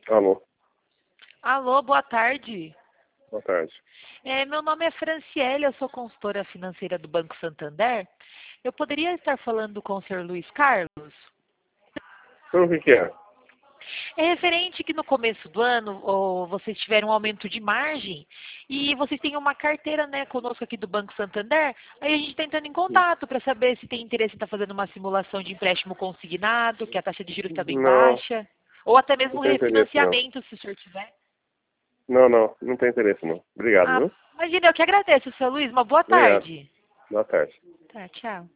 Alô, Alô, boa tarde. boa tarde. Meu nome é Franciele, eu sou consultora financeira do Banco Santander. Eu poderia estar falando com o senhor Luiz Carlos? Então, o que que é? É referente que no começo do ano vocês tiveram um aumento de margem e vocês têm uma carteira, né, conosco aqui do Banco Santander. Aí a gente está entrando em contato para saber se tem interesse em estar fazendo uma simulação de empréstimo consignado, que a taxa de juros está bem Não, baixa, ou até não mesmo tem interesse, não. refinanciamento, se o senhor tiver. Não tem interesse, não. Obrigado, Ah, viu? imagina, eu que agradeço, seu Luiz. Uma boa Obrigado. tarde. Boa tarde. Tá, tchau.